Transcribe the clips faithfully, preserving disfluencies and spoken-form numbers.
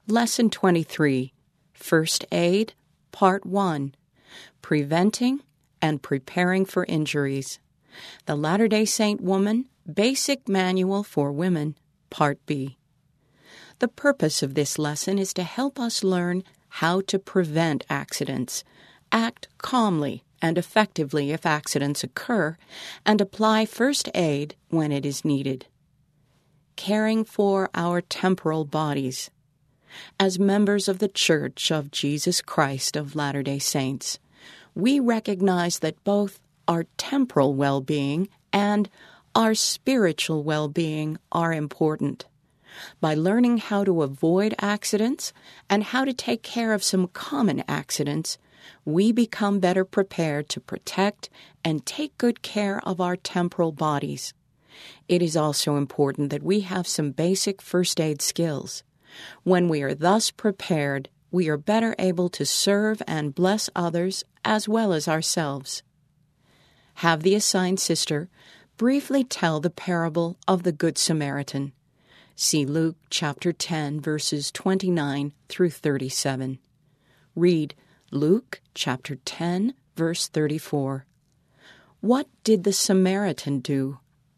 Lesson twenty-three, First Aid, Part one, Preventing and Preparing for Injuries. The Latter-day Saint Woman, Basic Manual for Women, Part B. The purpose of this lesson is to help us learn how to prevent accidents, act calmly and effectively if accidents occur, and apply first aid when it is needed. Caring for our temporal bodies. As members of the Church of Jesus Christ of Latter-day Saints, we recognize that both our temporal well-being and our spiritual well-being are important. By learning how to avoid accidents and how to take care of some common accidents, we become better prepared to protect and take good care of our temporal bodies. It is also important that we have some basic first aid skills. When we are thus prepared, we are better able to serve and bless others as well as ourselves. Have the assigned sister briefly tell the parable of the Good Samaritan. See Luke chapter ten, verses twenty-nine through thirty-seven. Read Luke chapter ten, verse thirty-four. What did the Samaritan do?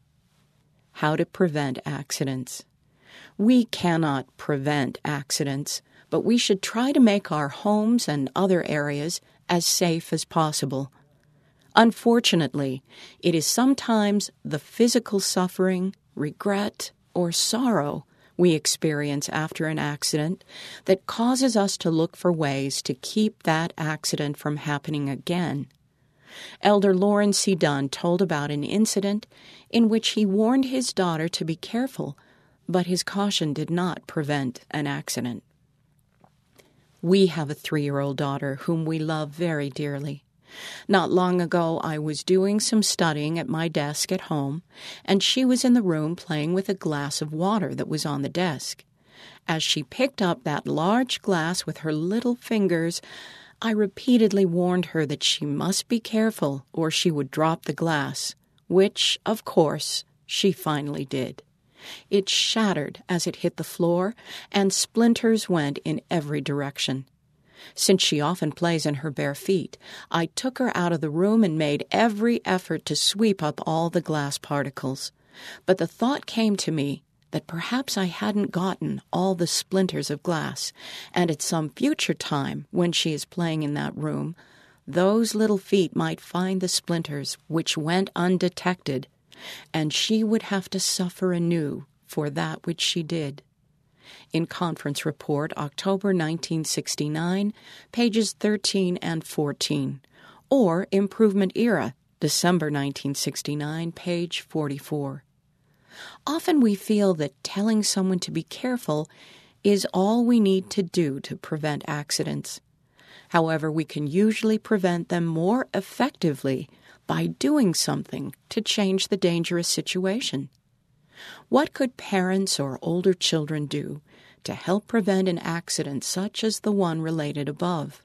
How to prevent accidents. We cannot prevent accidents, but we should try to make our homes and other areas as safe as possible. Unfortunately, it is sometimes the physical suffering, regret, or sorrow we experience after an accident that causes us to look for ways to keep that accident from happening again. Elder Loren C. Dunn told about an incident in which he warned his daughter to be careful, but his caution did not prevent an accident. We have a three-year-old daughter whom we love very dearly. Not long ago, I was doing some studying at my desk at home, and she was in the room playing with a glass of water that was on the desk. As she picked up that large glass with her little fingers, I repeatedly warned her that she must be careful or she would drop the glass, which, of course, she finally did. It shattered as it hit the floor, and splinters went in every direction. Since she often plays in her bare feet, I took her out of the room and made every effort to sweep up all the glass particles. But the thought came to me that perhaps I hadn't gotten all the splinters of glass, and at some future time, when she is playing in that room, those little feet might find the splinters which went undetected, and she would have to suffer anew for that which she did. In Conference Report, October nineteen sixty-nine, pages thirteen and fourteen, or Improvement Era, December nineteen sixty-nine, page forty-four. Often we feel that telling someone to be careful is all we need to do to prevent accidents. However, we can usually prevent them more effectively by doing something to change the dangerous situation. What could parents or older children do to help prevent an accident such as the one related above?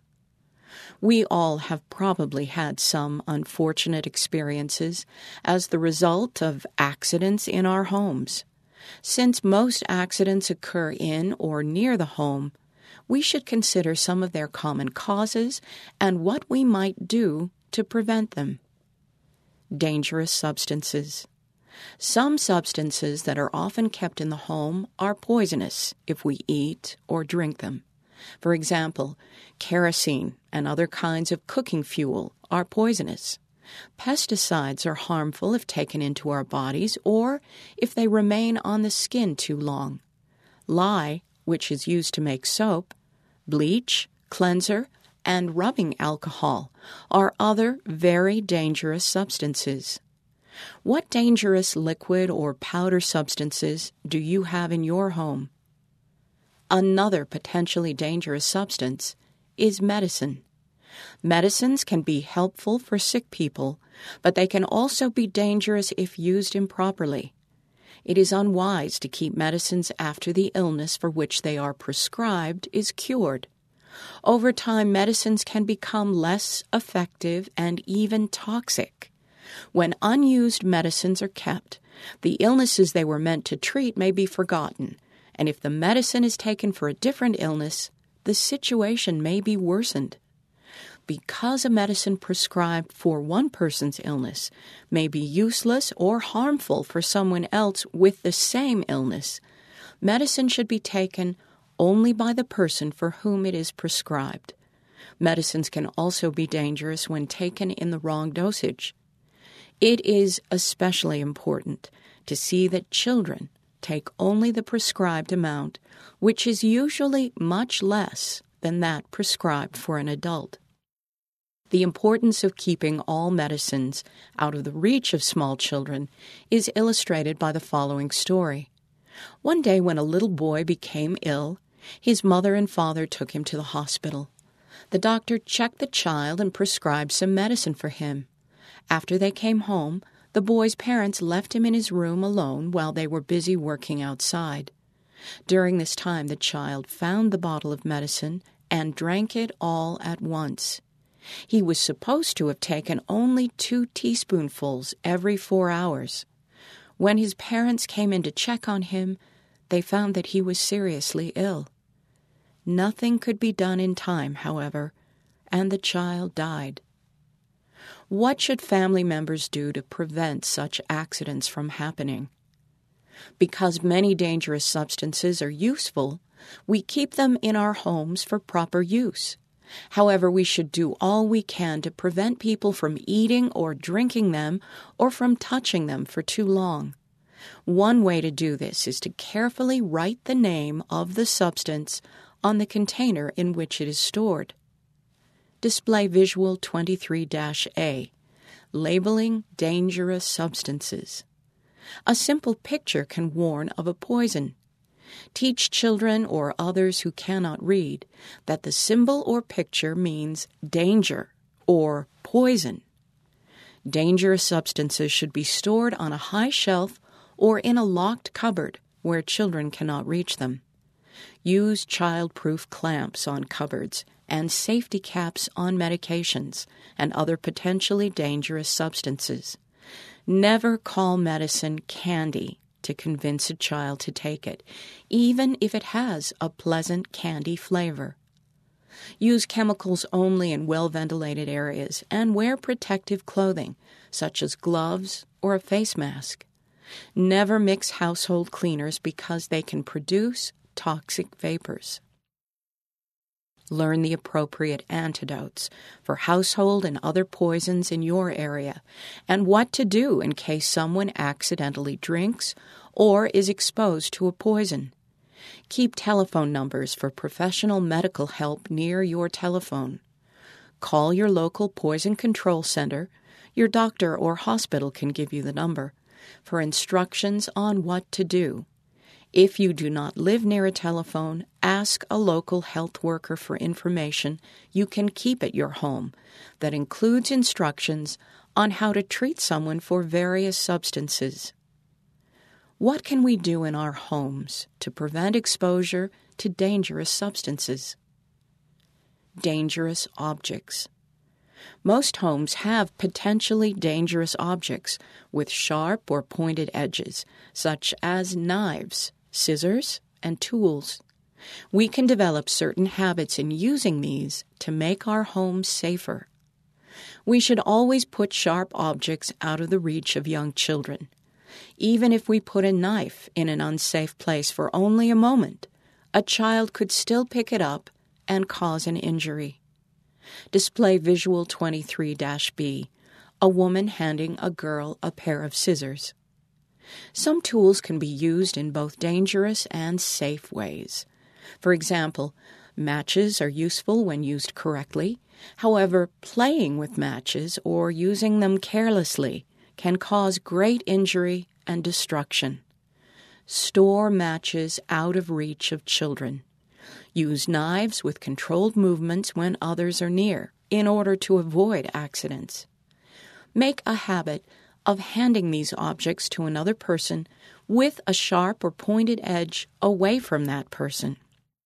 We all have probably had some unfortunate experiences as the result of accidents in our homes. Since most accidents occur in or near the home, we should consider some of their common causes and what we might do to prevent them. Dangerous substances. Some substances that are often kept in the home are poisonous if we eat or drink them. For example, kerosene and other kinds of cooking fuel are poisonous. Pesticides are harmful if taken into our bodies or if they remain on the skin too long. Lye, which is used to make soap, bleach, cleanser, and rubbing alcohol are other very dangerous substances. What dangerous liquid or powder substances do you have in your home? Another potentially dangerous substance is medicine. Medicines can be helpful for sick people, but they can also be dangerous if used improperly. It is unwise to keep medicines after the illness for which they are prescribed is cured. Over time, medicines can become less effective and even toxic. When unused medicines are kept, the illnesses they were meant to treat may be forgotten, and if the medicine is taken for a different illness, the situation may be worsened. Because a medicine prescribed for one person's illness may be useless or harmful for someone else with the same illness, medicine should be taken only by the person for whom it is prescribed. Medicines can also be dangerous when taken in the wrong dosage. It is especially important to see that children take only the prescribed amount, which is usually much less than that prescribed for an adult. The importance of keeping all medicines out of the reach of small children is illustrated by the following story. One day when a little boy became ill, his mother and father took him to the hospital. The doctor checked the child and prescribed some medicine for him. After they came home, the boy's parents left him in his room alone while they were busy working outside. During this time, the child found the bottle of medicine and drank it all at once. He was supposed to have taken only two teaspoonfuls every four hours. When his parents came in to check on him, they found that he was seriously ill. Nothing could be done in time, however, and the child died. What should family members do to prevent such accidents from happening? Because many dangerous substances are useful, we keep them in our homes for proper use. However, we should do all we can to prevent people from eating or drinking them or from touching them for too long. One way to do this is to carefully write the name of the substance on the container in which it is stored. Display Visual twenty-three A, Labeling Dangerous Substances. A simple picture can warn of a poison. Teach children or others who cannot read that the symbol or picture means danger or poison. Dangerous substances should be stored on a high shelf or in a locked cupboard where children cannot reach them. Use child-proof clamps on cupboards and safety caps on medications and other potentially dangerous substances. Never call medicine candy to convince a child to take it, even if it has a pleasant candy flavor. Use chemicals only in well-ventilated areas and wear protective clothing, such as gloves or a face mask. Never mix household cleaners because they can produce toxic vapors. Learn the appropriate antidotes for household and other poisons in your area and what to do in case someone accidentally drinks or is exposed to a poison. Keep telephone numbers for professional medical help near your telephone. Call your local poison control center. Your doctor or hospital can give you the number for instructions on what to do. If you do not live near a telephone, ask a local health worker for information you can keep at your home that includes instructions on how to treat someone for various substances. What can we do in our homes to prevent exposure to dangerous substances? Dangerous objects. Most homes have potentially dangerous objects with sharp or pointed edges, such as knives, scissors, and tools. We can develop certain habits in using these to make our homes safer. We should always put sharp objects out of the reach of young children. Even if we put a knife in an unsafe place for only a moment, a child could still pick it up and cause an injury. Display Visual twenty-three B, a woman handing a girl a pair of scissors. Some tools can be used in both dangerous and safe ways. For example, matches are useful when used correctly. However, playing with matches or using them carelessly can cause great injury and destruction. Store matches out of reach of children. Use knives with controlled movements when others are near in order to avoid accidents. Make a habit of handing these objects to another person with a sharp or pointed edge away from that person.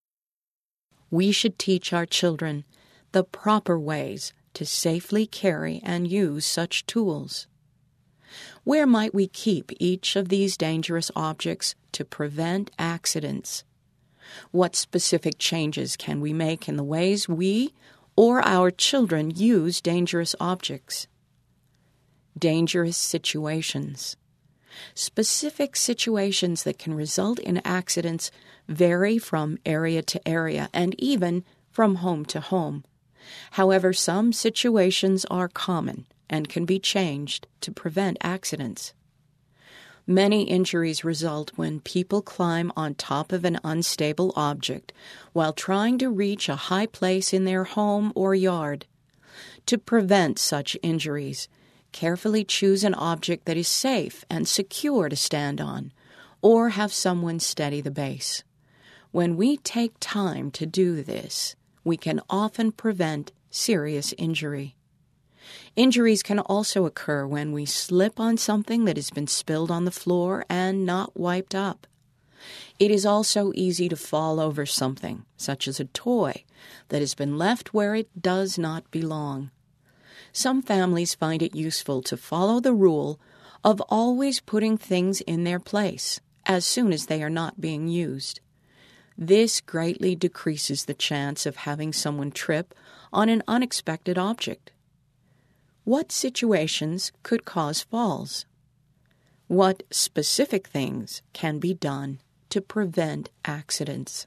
We should teach our children the proper ways to safely carry and use such tools. Where might we keep each of these dangerous objects to prevent accidents? What specific changes can we make in the ways we or our children use dangerous objects? Dangerous situations. Specific situations that can result in accidents vary from area to area and even from home to home. However, some situations are common and can be changed to prevent accidents. Many injuries result when people climb on top of an unstable object while trying to reach a high place in their home or yard. To prevent such injuries, carefully choose an object that is safe and secure to stand on, or have someone steady the base. When we take time to do this, we can often prevent serious injury. Injuries can also occur when we slip on something that has been spilled on the floor and not wiped up. It is also easy to fall over something, such as a toy, that has been left where it does not belong. Some families find it useful to follow the rule of always putting things in their place as soon as they are not being used. This greatly decreases the chance of having someone trip on an unexpected object. What situations could cause falls? What specific things can be done to prevent accidents?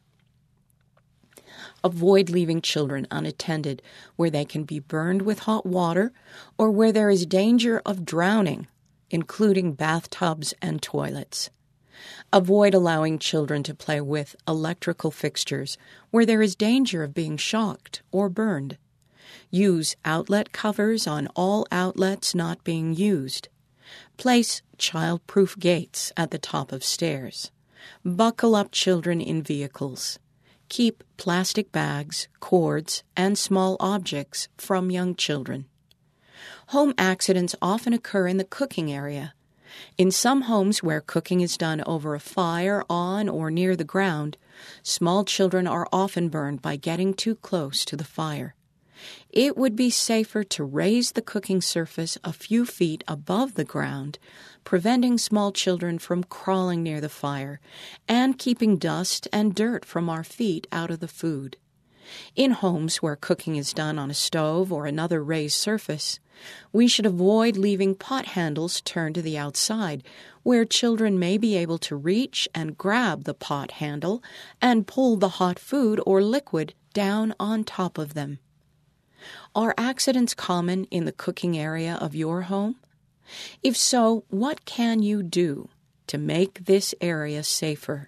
Avoid leaving children unattended where they can be burned with hot water or where there is danger of drowning, including bathtubs and toilets. Avoid allowing children to play with electrical fixtures where there is danger of being shocked or burned. Use outlet covers on all outlets not being used. Place child-proof gates at the top of stairs. Buckle up children in vehicles. Keep plastic bags, cords, and small objects from young children. Home accidents often occur in the cooking area. In some homes where cooking is done over a fire on or near the ground, small children are often burned by getting too close to the fire. It would be safer to raise the cooking surface a few feet above the ground, preventing small children from crawling near the fire and keeping dust and dirt from our feet out of the food. In homes where cooking is done on a stove or another raised surface, we should avoid leaving pot handles turned to the outside, where children may be able to reach and grab the pot handle and pull the hot food or liquid down on top of them. Are accidents common in the cooking area of your home? If so, what can you do to make this area safer?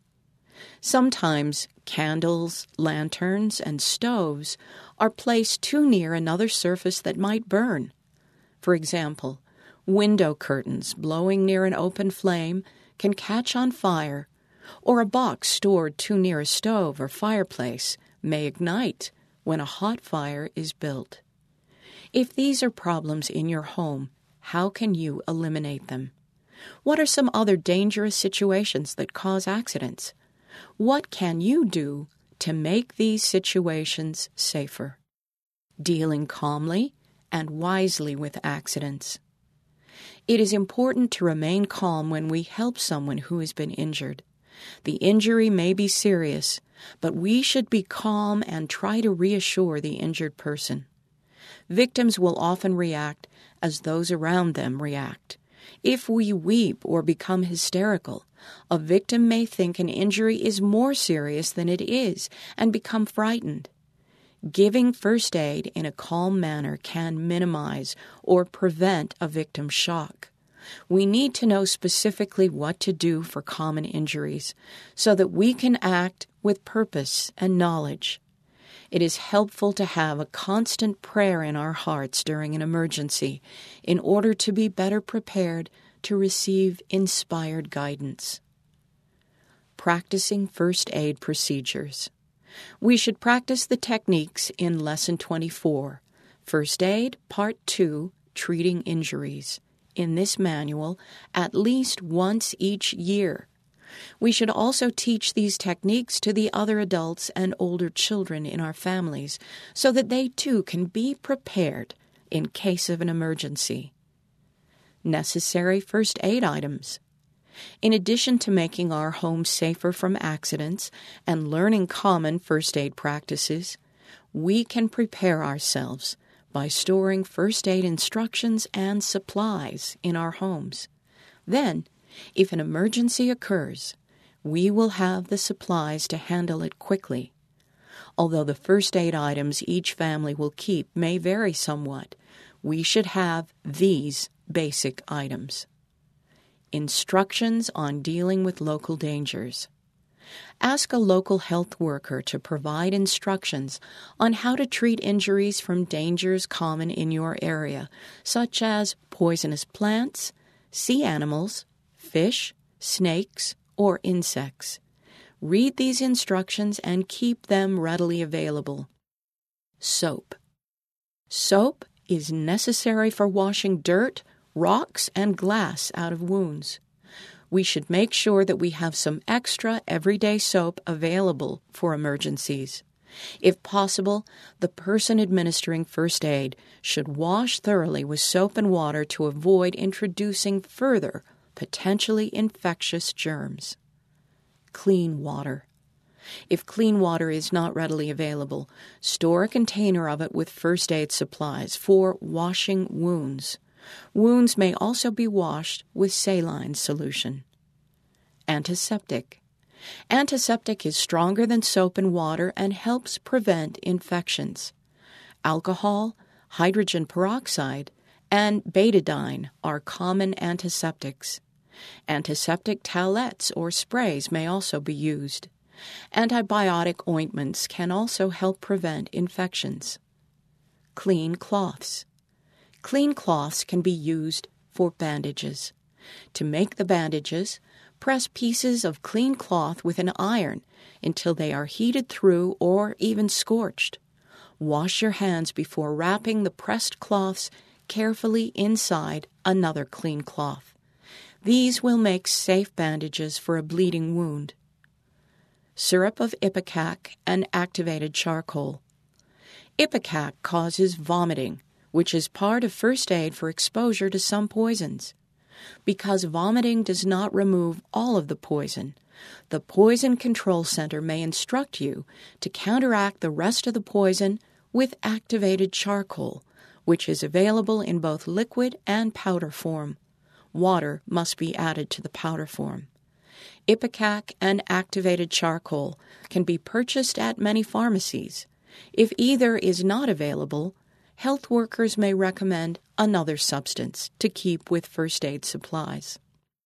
Sometimes candles, lanterns, and stoves are placed too near another surface that might burn. For example, window curtains blowing near an open flame can catch on fire, or a box stored too near a stove or fireplace may ignite when a hot fire is built. If these are problems in your home, how can you eliminate them? What are some other dangerous situations that cause accidents? What can you do to make these situations safer? Dealing calmly and wisely with accidents. It is important to remain calm when we help someone who has been injured. The injury may be serious, but we should be calm and try to reassure the injured person. Victims will often react as those around them react. If we weep or become hysterical, a victim may think an injury is more serious than it is and become frightened. Giving first aid in a calm manner can minimize or prevent a victim's shock. We need to know specifically what to do for common injuries so that we can act with purpose and knowledge. It is helpful to have a constant prayer in our hearts during an emergency in order to be better prepared to receive inspired guidance. Practicing first aid procedures. We should practice the techniques in Lesson twenty-four, First Aid, Part two, Treating Injuries, in this manual at least once each year. We should also teach these techniques to the other adults and older children in our families so that they too can be prepared in case of an emergency. necessary first aid items. In addition to making our home safer from accidents and learning common first aid practices, we can prepare ourselves by storing first aid instructions and supplies in our homes. Then, if an emergency occurs, we will have the supplies to handle it quickly. Although the first aid items each family will keep may vary somewhat, we should have these basic items. Instructions on dealing with local dangers. Ask a local health worker to provide instructions on how to treat injuries from dangers common in your area, such as poisonous plants, sea animals, fish, snakes, or insects. Read these instructions and keep them readily available. Soap. Soap is necessary for washing dirt, rocks, and glass out of wounds. We should make sure that we have some extra everyday soap available for emergencies. If possible, the person administering first aid should wash thoroughly with soap and water to avoid introducing further potentially infectious germs. Clean water. If clean water is not readily available, store a container of it with first aid supplies for washing wounds. Wounds may also be washed with saline solution. Antiseptic. Antiseptic is stronger than soap and water and helps prevent infections. Alcohol, hydrogen peroxide, and betadine are common antiseptics. Antiseptic towelettes or sprays may also be used. Antibiotic ointments can also help prevent infections. Clean cloths. Clean cloths can be used for bandages. To make the bandages, press pieces of clean cloth with an iron until they are heated through or even scorched. Wash your hands before wrapping the pressed cloths carefully inside another clean cloth. These will make safe bandages for a bleeding wound. Syrup of ipecac and activated charcoal. Ipecac causes vomiting, which is part of first aid for exposure to some poisons. Because vomiting does not remove all of the poison, the Poison Control Center may instruct you to counteract the rest of the poison with activated charcoal, which is available in both liquid and powder form. Water must be added to the powder form. Ipecac and activated charcoal can be purchased at many pharmacies. If either is not available, health workers may recommend another substance to keep with first aid supplies.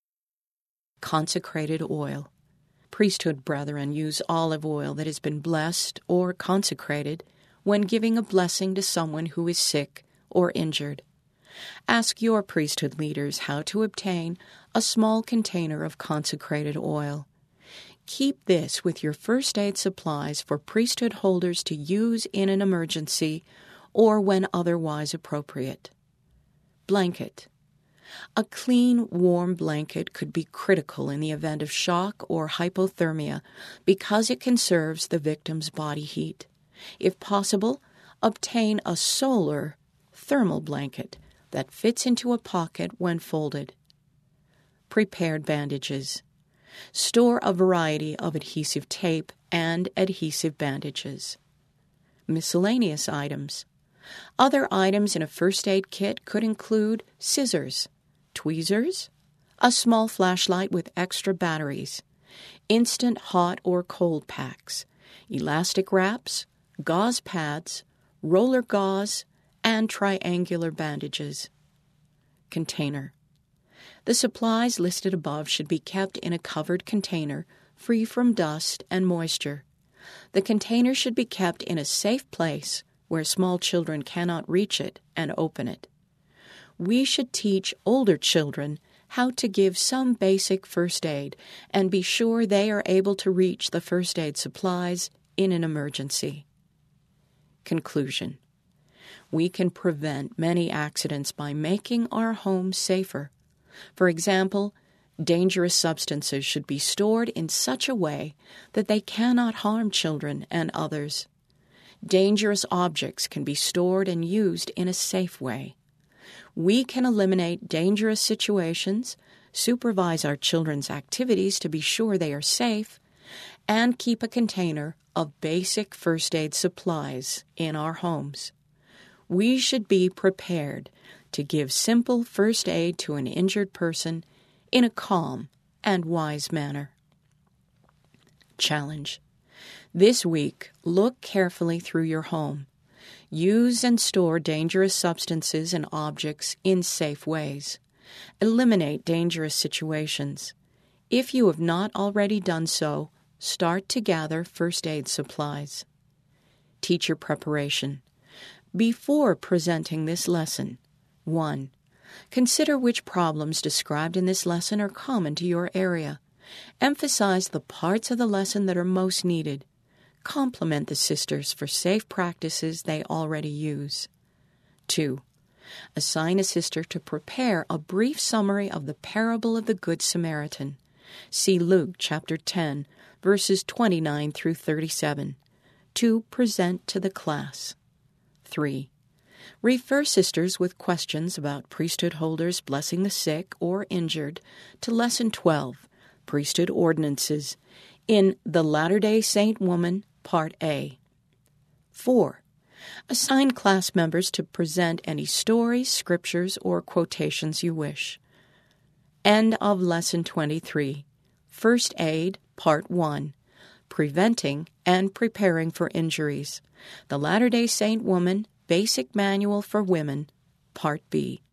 Consecrated oil. Priesthood brethren use olive oil that has been blessed or consecrated when giving a blessing to someone who is sick or injured. Ask your priesthood leaders how to obtain a small container of consecrated oil. Keep this with your first aid supplies for priesthood holders to use in an emergency or when otherwise appropriate. Blanket. A clean, warm blanket could be critical in the event of shock or hypothermia because it conserves the victim's body heat. If possible, obtain a solar thermal blanket that fits into a pocket when folded. Prepared bandages. Store a variety of adhesive tape and adhesive bandages. Miscellaneous items. Other items in a first aid kit could include scissors, tweezers, a small flashlight with extra batteries, instant hot or cold packs, elastic wraps, gauze pads, roller gauze, and triangular bandages. Container. The supplies listed above should be kept in a covered container, free from dust and moisture. The container should be kept in a safe place where small children cannot reach it and open it. We should teach older children how to give some basic first aid and be sure they are able to reach the first aid supplies in an emergency. Conclusion. We can prevent many accidents by making our homes safer. For example, dangerous substances should be stored in such a way that they cannot harm children and others. Dangerous objects can be stored and used in a safe way. We can eliminate dangerous situations, supervise our children's activities to be sure they are safe, and keep a container of basic first aid supplies in our homes. We should be prepared to give simple first aid to an injured person in a calm and wise manner. Challenge. This week, look carefully through your home. Use and store dangerous substances and objects in safe ways. Eliminate dangerous situations. If you have not already done so, start to gather first aid supplies. Teacher preparation. Before presenting this lesson, one. Consider which problems described in this lesson are common to your area. Emphasize the parts of the lesson that are most needed. Compliment the sisters for safe practices they already use. two. Assign a sister to prepare a brief summary of the parable of the Good Samaritan. See Luke chapter ten, verses twenty-nine through thirty-seven, to present to the class. three. Refer sisters with questions about priesthood holders blessing the sick or injured to Lesson twelve, Priesthood Ordinances, in The Latter-day Saint Woman, Part A. four. Assign class members to present any stories, scriptures, or quotations you wish. End of Lesson twenty-three, First Aid, Part one, Preventing and Preparing for Injuries, The Latter-day Saint Woman, Basic Manual for Women, Part B.